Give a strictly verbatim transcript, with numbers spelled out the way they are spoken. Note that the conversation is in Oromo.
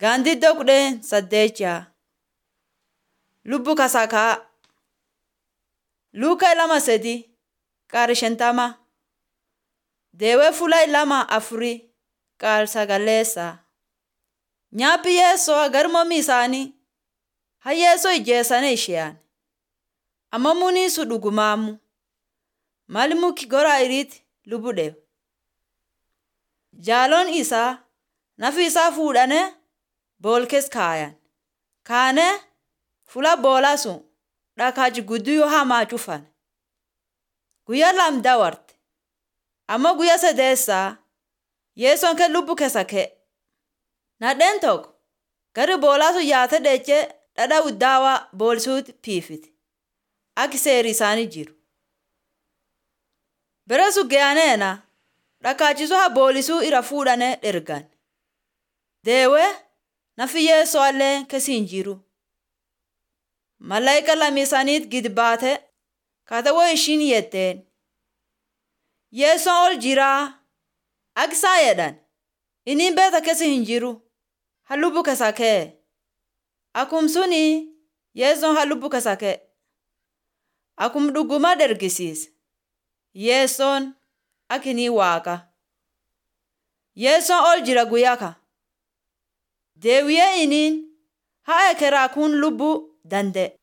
Gaandiddoo kudhan saddeechaa Lubbu Kasakaa Luukaa lama sadi qaar shantama Deewee Fulaa lama afurii qaar sagaleessaa Nyaaphi Yeesoo garmamii isaanii haa Yeesoo ijjeessanii isheen amma muniisu dhugumaamu maal muki goraa iriitti lubbu dheewu. Jaaloon isaa nafi isaa fuudhanii boolkees kaayan. Kaanee fuula boolaa sun dhakaaji guddiyoo hamaa cufan. Guyyaa lam daawwarte. Amma guyyaa sadeessaa Yeesoon kee lubbu keessa ka'e. Nadheen tokko gari boolaa sun yaate dheechee dhadhaa uddaawaa boolsuutti piifite. Akka seerri isaanii jiru. Bere sun ga'aneena dhakaachisuu haa boolisuu irra fuudhanii ergan. Deewee nafi Yeesoo illee keessa hin jiru. Malaayika lamii isaaniitti gidi baate kaatawoo ishiin yetteen. Yeesoon ol jiraa akka isaan jedhan inni beeta keessa hin jiru haa lubbu keessa ka'e. Akkuma suni Yeesoon haa lubbu keessa ka'e. Akkuma dhugumaa dargisiisa. Yeesoon akka inni waaqa. Yeesoon ol jira guyyaa ka. Deewi'ee inni haa ekeraa kun lubbuu danda'e.